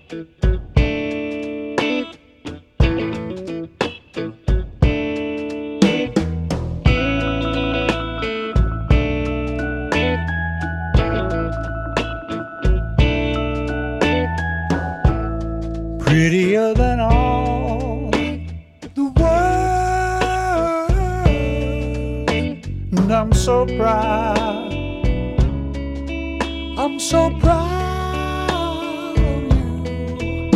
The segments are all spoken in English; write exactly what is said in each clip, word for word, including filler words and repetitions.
Prettier than all the world, and I'm so proud, I'm so proud of you.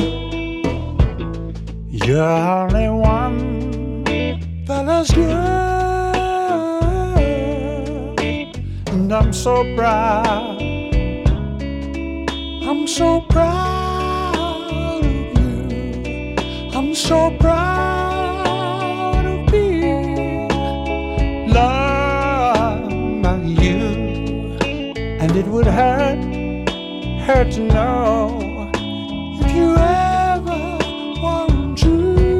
You're only one fella's girl, and I'm so proud, I'm so proud. I'm so proud of being loved by you, and it would hurt, hurt to know if you ever want to.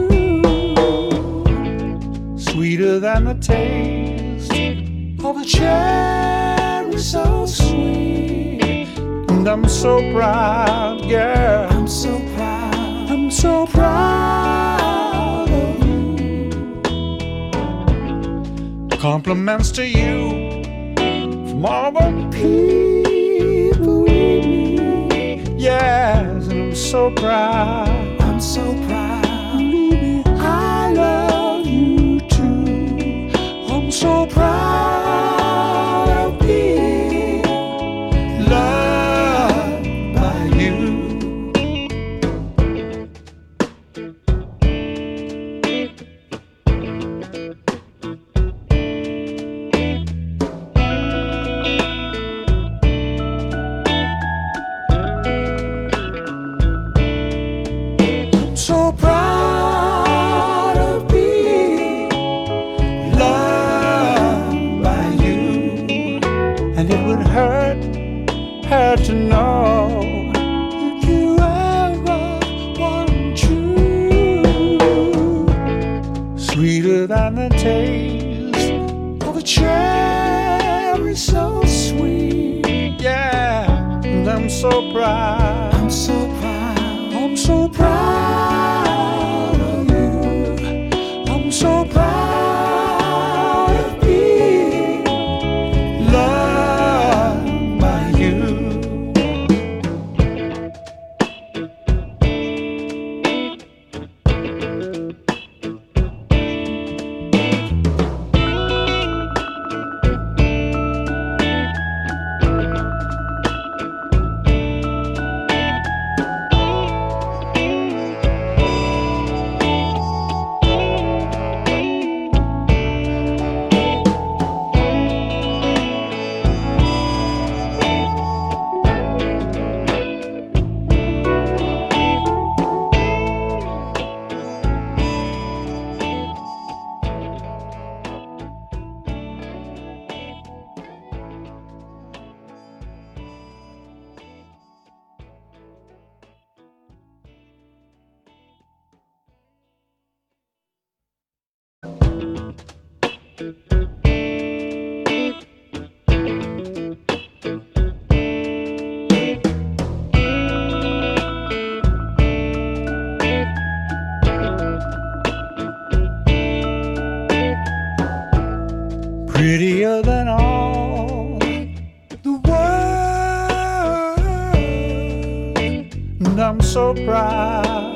Sweeter than the taste of a cherry, so sweet, and I'm so proud, girl. I'm so proud. I'm so proud of you. Compliments to you from all the people we meet. Yes, and I'm so proud. I'm so proud. Believe me, I love you too. I'm so proud of being loved by you. So proud of being loved by you, and it would hurt, hurt to know if you ever want to. Sweeter than the taste of a cherry, so sweet, yeah, and I'm so proud, I'm so proud, I'm so proud. So proud of being loved by you. Prettier than all the world, and I'm so proud,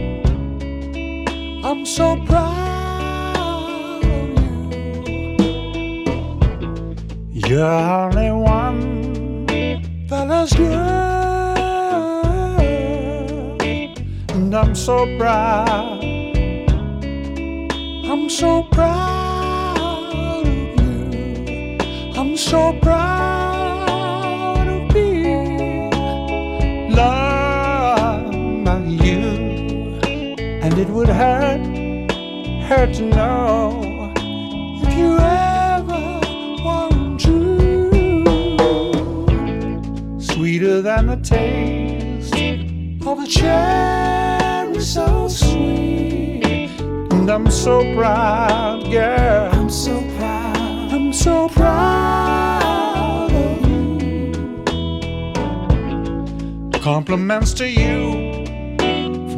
I'm so proud of you. You're only one fella's girl, and I'm so proud, I'm so proud. I'm so proud of being loved by you, and it would hurt, hurt to know if you ever want to. Sweeter than the taste of a cherry, so sweet, and I'm so proud, girl. I'm so proud. I'm so proud of you. Compliments to you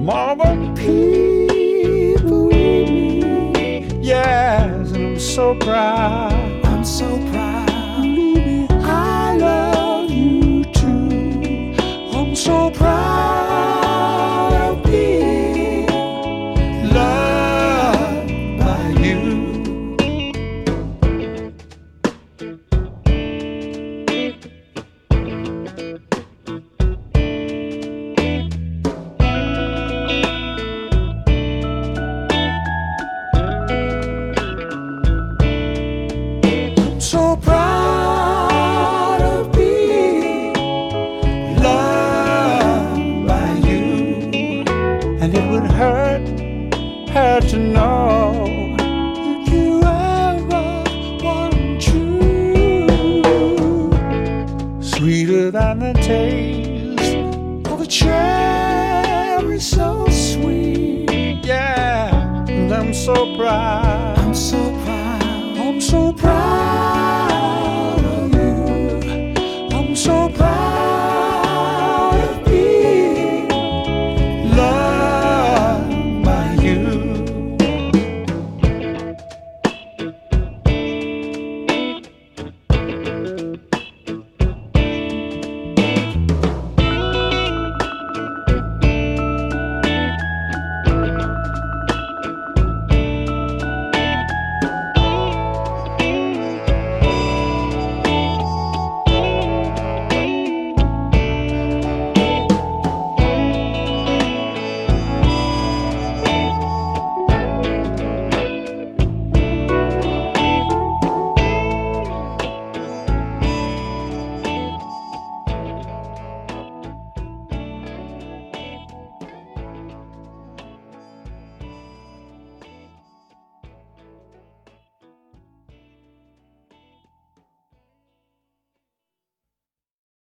Mama, people with me. Yes, and I'm so proud. I'm so proud. Baby, I love you too. I'm so proud of being loved by you. So proud of being loved by you, and it would hurt her to know if you ever want to. Sweeter than the taste of a cherry, so sweet, yeah, and I'm so proud.